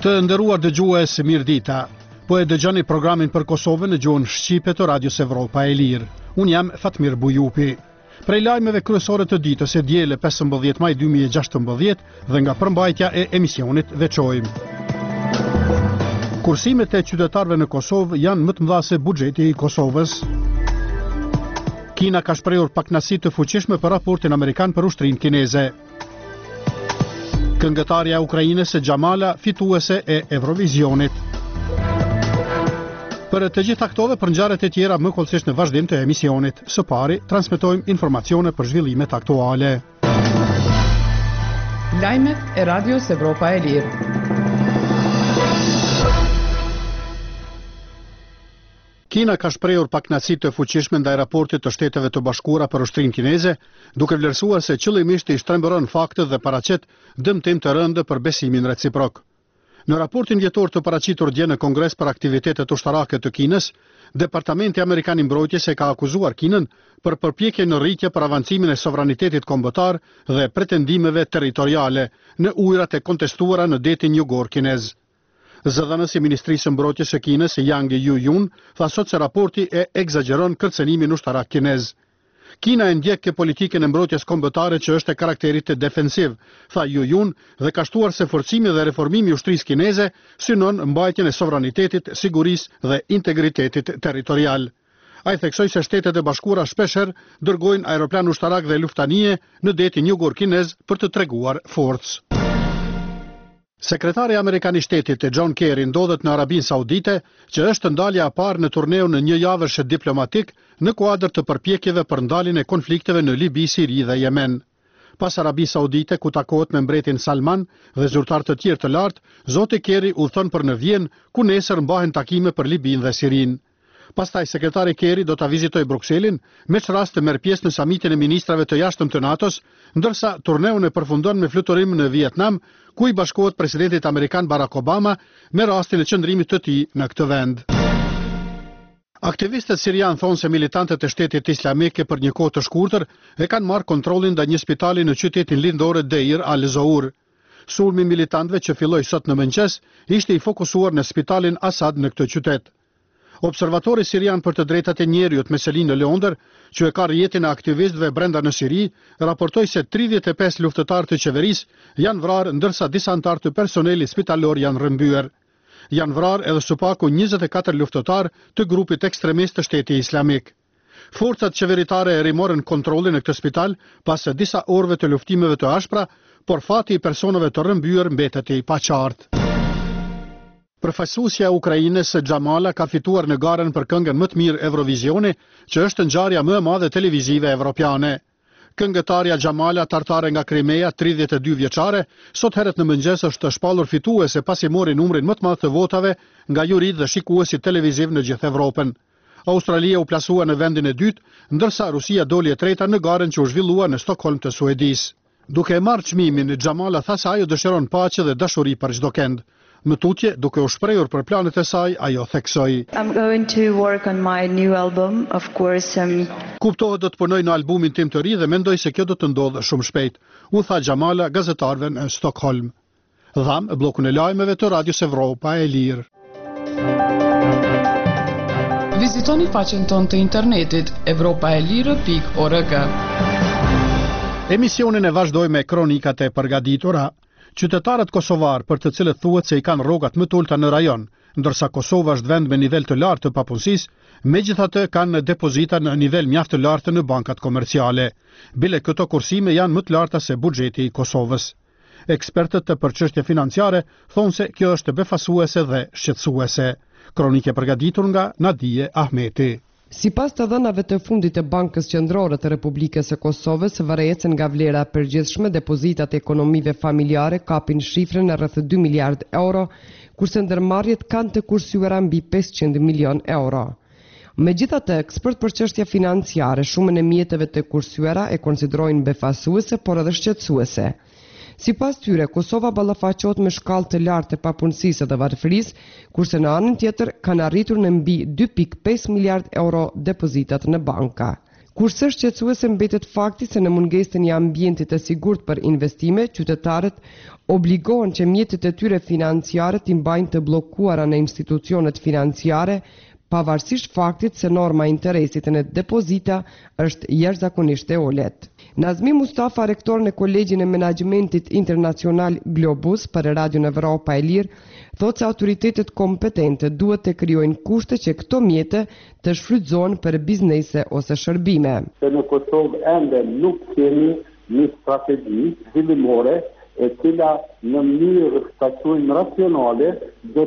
Të nderuar dëgjues, mirëdita. Po e dëgjoni programin për Kosovën në gjuhën shqipe të Radios Evropa e Lirë. Unë jam Fatmir Bujupi. Prej lajmeve kryesore të ditës e diele 15 maj 2016 dhe nga përmbajtja e emisionit veçojmë. Kursimet e qytetarëve në Kosovë janë më të mëdha se buxheti i Kosovës. Kina ka shprehur pakënaqësi të fuqishme për raportin amerikan për ushtrinë kineze. Këngëtarja e Ukrainës Xhamala fituese e Eurovisionit. Për të gjitha këto dhe për ngjarjet e tjera më kollësisht në vazhdim të emisionit. Së pari, transmetojmë informacione për zhvillimet aktuale. Lajmet e Radios Evropa e Lirë. Kina ka shprehur pakënaqësi të fuqishme ndaj raportit të Shteteve të Bashkuara për ushtrinë kineze, duke vlerësuar se qëllimisht i shtrembëron faktet dhe paraqet dëmtim të rëndë për besimin reciprok. Në raportin vjetor të paraqitur dje në Kongres për aktivitetet ushtarake të Kinës, Departamenti Amerikan i Mbrojtjes e ka akuzuar Kinën për përpjekje në rritje për avancimin e sovranitetit kombëtar dhe pretendimeve territoriale në ujërat e kontestuara në detin jugor kinez. Zëdhënësi i Ministrisë së Mbrojtjes së Kinës, Yang Yu-jun, tha sot se raporti e egzageron kërcënimin ushtarak kinez. Kina e ndjek politikën e mbrojtjes kombëtare që është e karakterit të defensiv, tha Yu-jun, dhe ka shtuar se forcimi dhe reformimi i ushtrisë kineze synon mbajtjen e sovranitetit, sigurisë dhe integritetit territorial. Ai theksoi se Shtetet e Bashkuara shpeshherë dërgojnë aeroplan ushtarak dhe luftanie në detin jugor kinez për të treguar forcë. Sekretari Amerikan i Shtetit John Kerry ndodhet në Arabinë Saudite, që është ndalja e parë në turneun në një javësh diplomatik në kuadër të përpjekjeve për ndaljen e konflikteve në Libi, Siri dhe Yemen. Pas Arabi Saudite, ku takohet me mbretin Salman dhe zyrtar të tjerë të lartë, zoti Kerry udhton për në Vjenë, ku nesër mbahen takime për Libinë dhe Sirinë. Pastaj sekretari Kerry do ta vizitojë Brukselin, me çrast të merr pjesë në samitin e ministrave të jashtëm të NATO-s, ndërsa turneun e përfundon me fluturim në Vietnam, ku i bashkohet presidentit amerikan Barack Obama me rastin e qëndrimit të tij në këtë vend. Aktivistët sirian thonë se militantët e Shtetit Islamik për një kohë të shkurtër e kanë marrë kontrollin ndaj një spitali në qytetin lindor Deir al-Zour. Sulmi militantëve që filloi sot në mëngjes ishte i fokusuar në spitalin Asad në këtë qytet. Observatori sirian për të drejtat e njerëzit me selin në Londër, që e ka rrjetin e aktivistëve brenda në Siri, raportoi se 35 luftëtarë të qeverisë janë vrarë, ndërsa disa anëtar të personelit spitalor janë rrëmbyer. Janë vrarë edhe së paku 24 luftëtarë të grupit ekstremist të Shtetit Islamik. Forcat qeveritare e rimorën kontrollin në këtë spital pas disa orëve të luftimeve të ashpra, por fati i personave të rrëmbyer mbetet i paqartë. Përfaqësuesja e Ukrainës Xhamala ka fituar në garën për këngën më të mirë Eurovisioni, që është ngjarja më e madhe televizive evropiane. Këngëtarja Xhamala, tartare nga Krimea, 32 vjeçare, sot herët në mëngjes është shpallur fituese pasi mori numrin më të madh të votave nga jurit dhe shikuesit televiziv në gjithë Evropën. Australia u plasua në vendin e dytë, ndërsa Rusia doli e treta në garën që u zhvillua në Stockholm të Suedisë. Duke e marrë çmimin, Xhamala tha se ajo dëshiron paqe dhe dashuri për çdo kënd. Më tutje, duke u shprehur për planet e saj, ajo theksoi: I'm going to work on my new album, of course. Kuptohet do të punoj në albumin tim të ri dhe mendoj se kjo do të ndodhë shumë shpejt, u tha Xhamala gazetarëve në Stockholm. Dham bllokun e lajmeve të Radios Evropa e Lirë. Vizitoni faqen tonë të internetit evropaelire.org. Emisionin e vazhdoj me kronikat e përgatitura. Qytetarët kosovar për të cilët thuhet se i kanë rrogat më të ulta në rajon, ndërsa Kosova është vend me nivel të lartë të papunësisë, megjithatë kanë depozita në nivel mjaft të lartë në bankat komerciale. Bile këto kursime janë më të larta se buxheti i Kosovës. Ekspertët për çështje financiare thonë se kjo është befasuese dhe shqetësuese. Kronike përgatitur nga Nadije Ahmeti. Sipas të dhënave të fundit të Bankës Qendrore të Republikës së Kosovës, varëecën nga vlera e përgjithshme, depozitat e ekonomive familjare kapin shifrën e rreth 2 miliard euro, kurse ndërmarrjet kanë të kursyer mbi 500 milion euro. Megjithatë, ekspert për çështje financiare, shumën e mjeteve të kursyera e konsiderojnë befasuese, por edhe shqetësuese. Sipas tyre, Kosova ballafaqohet me shkallë të lartë të papunësisë dhe varfërisë, kurse në anën tjetër kanë arritur në mbi 2.5 miliard euro depozitat në banka. Kurse shqetësuese mbetet fakti se në mungesën e një ambienti të sigurt për investime, qytetarët obligohen që mjetet e tyre financiare t'i mbajnë të bllokuara në institucionet financiare, pavarësisht faktit se norma e interesit në depozita është jashtëzakonisht e ulët. Nazmi Mustafa, rektor në Kolegjin e Menaxhmentit Internacional Globus për Radion Evropa e Lirë, thotë se autoritetet kompetente duhet të krijojnë kushte që këto mjete të shfrytëzohen për biznese ose shërbime. Se në Kosovë ende nuk kemi një strategji zhvillimore e cila në mënyrë shtacuim racionale do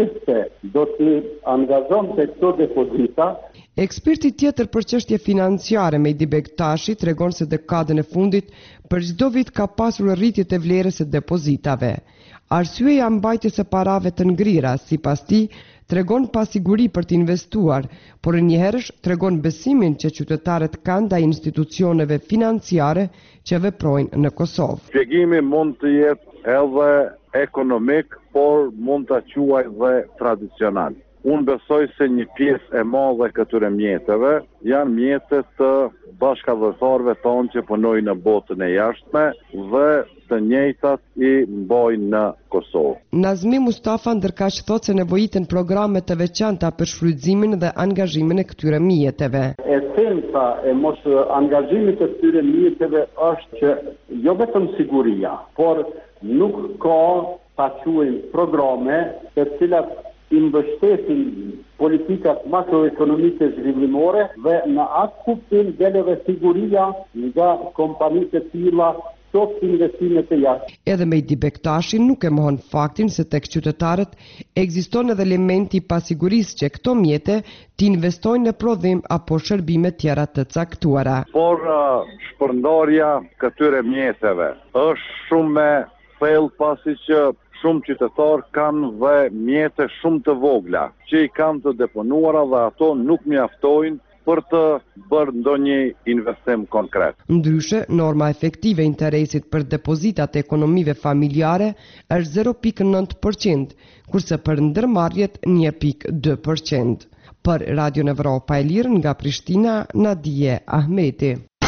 të angazhon të këto depozita. Eksperti tjetër për çështje financiare Mehdi Bektashi tregon se dekadën e fundit për çdo vit ka pasur rritje të vlerës së depozitave. Arsyeja mbajtjes së parave të ngrira, sipas tij, tregon pasiguri për të investuar, por njëherësh tregon besimin që qytetarët kanë ndaj institucioneve financiare që veprojnë në Kosovë. Shpjegimi mund të jetë edhe ekonomik, por mund ta quaj dhe tradicional. Unë besoj se një pjesë e madhe këtyre mjeteve janë mjetet të bashkëdhëtarëve tonë që punojnë në botën e jashtme dhe të njëjtat i mbojnë në Kosovë. Nazmi Mustafa ndërkaq thotë se nevojiten programe të veçanta për shfrytëzimin dhe angazhimin e këtyre mjeteve. Esenca e mos angazhimit të këtyre mjeteve është që jo vetëm siguria, por nuk ka ta quajmë programe të cilat i mbështesin politikat makroekonomike zhvillimore dhe në atë kuptim del edhe siguria nga kompanitë të tilla qoftë investimet e jashtë. Edhe Mehdi Bektashi nuk e mohon faktin se tek qytetarët ekziston edhe elementi i pasigurisë që këto mjete të investojnë në prodhim apo shërbime tjera të caktuara. Por shpërndarja këtyre mjeteve është shumë me thellë pasi që shumë qytetarë kanë dhe mjete shumë të vogla, që i kanë të deponuara dhe ato nuk mjaftojnë për të bërë ndonjë investim konkret. Ndryshe, norma efektive interesit për depozitat e ekonomive familjare është 0.9%, kurse për ndërmarrjet 1.2%. Për Radio Evropa e Lirë nga Prishtina, Nadije Ahmeti.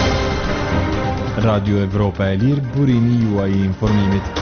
Radio Evropa e Lirë, burimi juaj i informimit.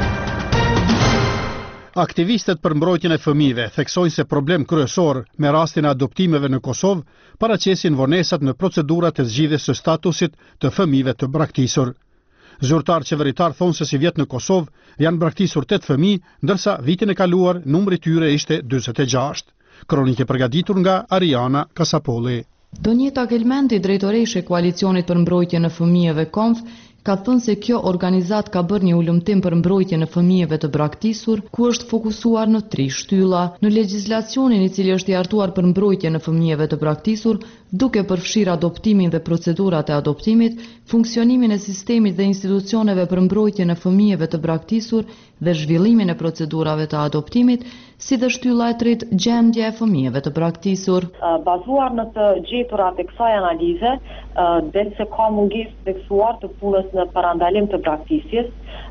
Aktivistët për mbrojtjen e fëmijëve theksojnë se problem kryesor me rastin e adoptimeve në Kosovë paraqesin vonesat në procedurat e zgjidhjes së statusit të fëmijëve të braktisur. Zyrtar qeveritar thonë se si vjet në Kosovë janë braktisur 8 fëmijë, ndërsa vitin e kaluar numri i tyre ishte 46. Kronikë përgatitur nga Ariana Kasapolli. Donjeta Kelmenti, drejtoreshe e Koalicionit për mbrojtjen e fëmijëve KONF, ka thënë se kjo organizat ka bërë një ulëmtim për mbrojtjen e fëmijëve të braktisur, ku është fokusuar në 3 shtylla. Në legjislacionin i cili është i hartuar për mbrojtjen e fëmijëve të braktisur, duke përfshirë adoptimin dhe procedurat e adoptimit, funksionimin e sistemit dhe institucioneve për mbrojtjen e fëmijëve të braktisur dhe zhvillimin e procedurave të adoptimit, si dhe shtylla e 3 gjendja e fëmijëve të braktisur. Bazuar në të gjeturat e kësaj analize, dhe se ka mungesë theksuar të punës në parandalim të braktisjes,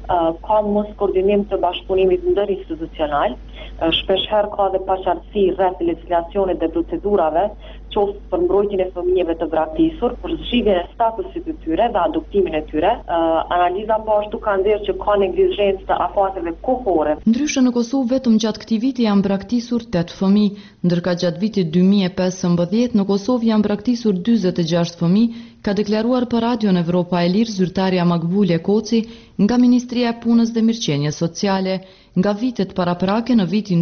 ka mos koordinim të bashkëpunimit ndërinstitucional, shpeshherë ka dhe paqartësi rreth legjislacionit dhe procedurave, qoftë për mbrojtjen e fëmijëve të braktisur, për zgjidhjen e statusit të tyre dhe adoptimin e tyre. Analiza po ashtu ka nxjerrë që ka neglizhencë të afateve kohore. Ndryshe në Kosovë vetëm gjatë këtij viti janë braktisur 8 fëmijë, ndërka gjatë vitit 2015 në Kosovë janë braktisur 46 fëmijë, ka deklaruar për Radio Evropa e Lirë zyrtarja Makbule Koci nga Ministria e Punës dhe Mirëqenies Sociale. Nga vitet paraprake në vitin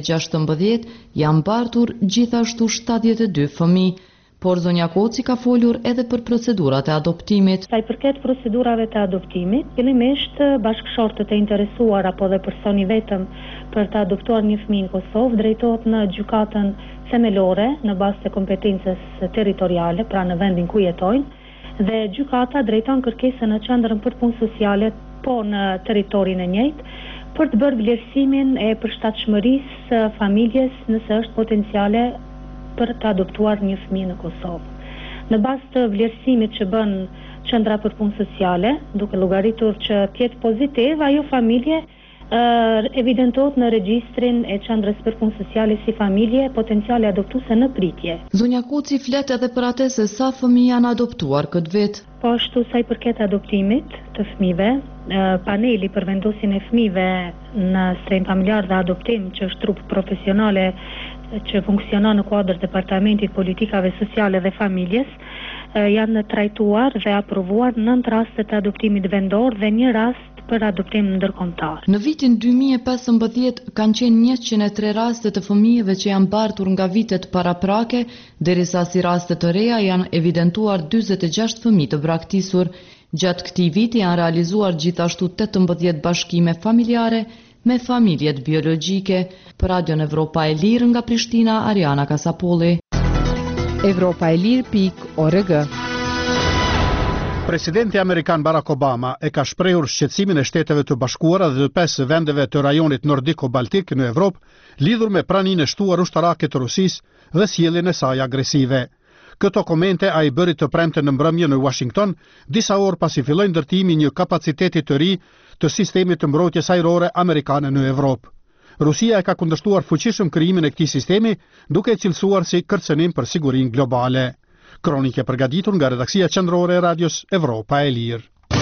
2016 janë mbartur gjithashtu 72 fëmijë, por zonja Koci ka folur edhe për procedurat e adoptimit. Sa i përket procedurave të adoptimit, fillimisht bashkëshortët e interesuar apo dhe personi vetëm për të adoptuar një fëmijë në Kosovë drejtohet në gjykatën themelore në bazë të kompetencës territoriale, pra në vendin ku jetojnë, dhe gjykata drejton kërkesën në qendrën për punë sociale po në territorin e njëjtë, për të bërë vlerësimin e përshtatshmërisë së familjes nëse është potenciale për të adoptuar një fëmijë në Kosovë. Në bazë të vlerësimit që bën qendra për punë sociale, duke llogaritur që të jetë pozitiv, ajo familje evidentohet në regjistrin e qendrës për punë sociale si familje potenciale adoptuese në pritje. Zonja Kuci flet edhe për atë se sa fëmijë janë adoptuar këtë vit. Po ashtu sa i përket adoptimit të fëmijëve, paneli për vendosjen e fëmijëve në strehim familjar dhe adoptim, që është trup profesionale që funksionon në kuadër Departamentit Politikave Sociale dhe Familjes, janë trajtuar dhe aprovuar 9 raste të adoptimit vendor dhe 1 rast për adoptim ndërkombëtar. Në vitin 2015 kanë qenë 103 raste të fëmijëve që janë bartur nga vitet paraprake, derisa si raste të reja janë evidentuar 46 fëmijë të braktisur. Gjatë këtij viti janë realizuar gjithashtu 18 bashkime familjare me familjet biologjike. Për Radion Evropa e Lirë nga Prishtina, Ariana Kasapolli. Evropaelir.org. Presidenti Amerikan Barack Obama e ka shprehur shqetësimin e Shteteve të Bashkuara dhe të 5 vendeve të rajonit nordiko-baltik në Evropë lidhur me praninë e shtuar ushtarake të Rusisë dhe sjelljen e saj agresive. Këto komente ai bëri të premte në mbrëmje në Washington, disa orë pasi filloi ndërtimi një kapaciteti të ri të sistemit të mbrojtjes ajrore amerikane në Evropë. Rusia e ka kundërshtuar fuqishëm krijimin e këtij sistemi, duke e cilësuar si kërcënim për sigurinë globale. Kronike përgatitur nga redaksia qendrore e Radios Evropa e Lirë.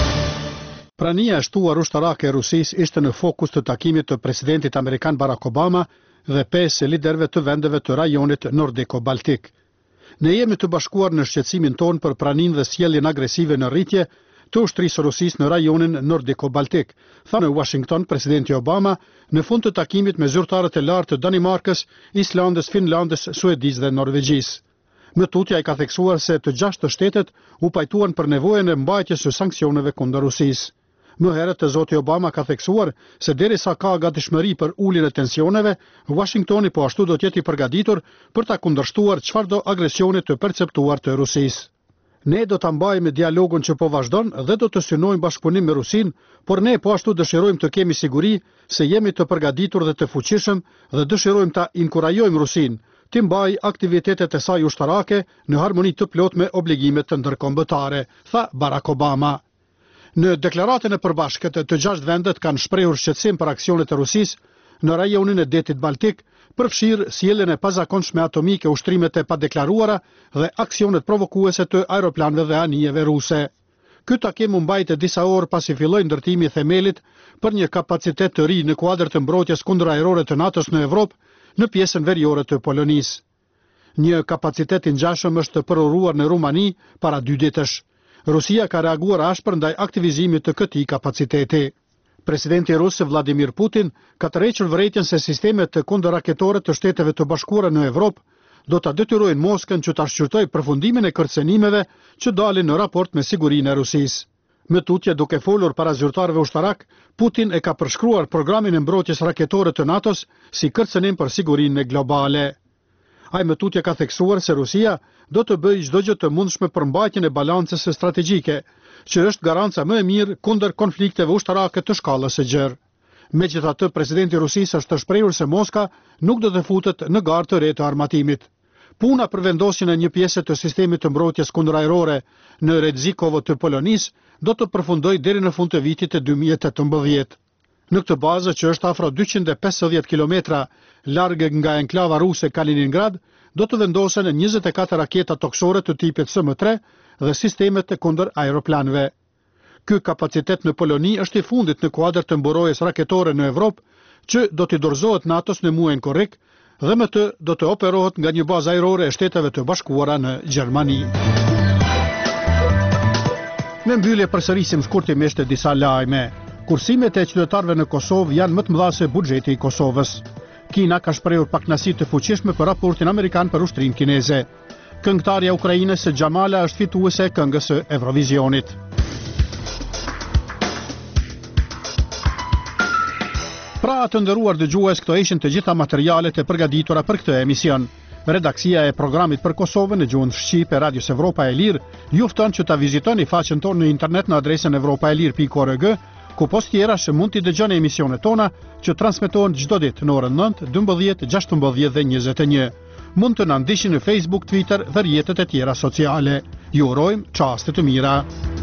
Prania e shtuar ushtarake e Rusisë ishte në fokus të takimit të presidentit amerikan Barack Obama dhe 5 liderëve të vendeve të rajonit nordiko-baltik. Ne jemi të bashkuar në shqetësimin ton për praninë dhe sjelljen agresive në rritje të ushtrisë Rusisë në rajonin nordiko-baltik, tha në Washington presidenti Obama në fund të takimit me zyrtarët e lartë të Danimarkës, Islandës, Finlandës, Suedisë dhe Norvegjisë. Më tutje ai ka theksuar se të 6 shtetet u pajtuan për nevojën e mbajtjes së sanksioneve kundër Rusisë. Më herët zoti Obama ka theksuar se derisa ka gatishmëri për uljen e tensioneve, Washingtoni po ashtu do të jetë i përgatitur për ta kundërshtuar çfarëdo agresioni të perceptuar të Rusisë. Ne do ta mbajmë dialogun që po vazhdon dhe do të synojmë bashkëpunim me Rusinë, por ne po ashtu dëshirojmë të kemi siguri se jemi të përgatitur dhe të fuqishëm dhe dëshirojmë ta inkurajojmë Rusinë të mbajë aktivitetet e saj ushtarake në harmoni të plot me obligimet të ndërkombëtare, tha Barack Obama. Në deklaratën e përbashkët të 6 vendet kanë shprehur shqetësim për aksionet e Rusisë në rajonin e detit Baltik, përfshirë sjelljen e pazakonshme atomike, ushtrimet e padeklaruara dhe aksionet provokuese të aeroplanëve dhe anijeve ruse. Ky takim u mbajtë disa orë pasi filloi ndërtimi i themelit për një kapacitet të ri në kuadër të mbrojtjes kundërajrore të NATO-s në Evropë në pjesën veriore të Polonisë. Një kapacitet i ngjashëm është përuruar në Rumani para 2 ditësh. Rusia ka reaguar ashpër ndaj aktivizimit të këtij kapaciteti. Presidenti rus Vladimir Putin ka tërhequr vërejtjen se sistemet të kundërraketore të Shteteve të Bashkuara në Evropë do ta detyrojnë Moskën që ta shqyrtojë përfundimin e kërcënimeve që dalin në raport me sigurinë e Rusisë. Me tutje duke folur para zyrtarëve ushtarak, Putin e ka përshkruar programin e mbrojtjes raketore të NATO-s si kërcënim për sigurinë globale. Ai me tutje ka theksuar se Rusia do të bëjë çdo gjë të mundshme për mbajtjen e balancës strategjike, që është garanca më e mirë kundër konflikteve ushtarake të shkallës së gjerë. Megjithatë, presidenti i Rusisë është shprehur se Moska nuk do të futet në garë të re të armatimit. Puna për vendosjen e një pjese të sistemit të mbrojtjes kundërajrore në Redzikovo të Polonisë do të përfundojë deri në fund të vitit të 2018. Në këtë bazë, që është afro 250 kilometra larg nga enklava ruse Kaliningrad, do të vendosen 24 raketa toksore të tipit SM-3 dhe sistemet të kundër aeroplanëve. Ky kapacitet në Poloni është i fundit në kuadër të mburojtjes raketore në Evropë, që do t'i dorëzohet NATO-s në muajin korrik dhe me të do të operohet nga një bazë ajrore e Shteteve të Bashkuara në Gjermani. Në mbyllje përsërisim shkurtimisht disa lajme. Kursimet e qytetarëve në Kosovë janë më të mëdha se buxheti i Kosovës. Kina ka shprehur pakënaqësi të fuqishme për raportin amerikan për ushtrinë kineze. Këngëtarja e Ukrainës Xhamala është fituese e këngës së Eurovisionit. Pra të nderuar dëgjues, këto ishin të gjitha materialet e përgatitura për këtë emision. Redaksia e programit për Kosovën në gjuhën shqipe Radios Evropa e Lirë ju fton që ta vizitoni faqen tonë në internet në adresën evropaelir.org, ku post tjerash mund t'i dëgjoni emisionet tona që transmetohen çdo ditë në orën 9, 12, 16 dhe 21. Mund të na ndiqni në Facebook, Twitter dhe rrjetet e tjera sociale. Ju urojmë çaste të mira.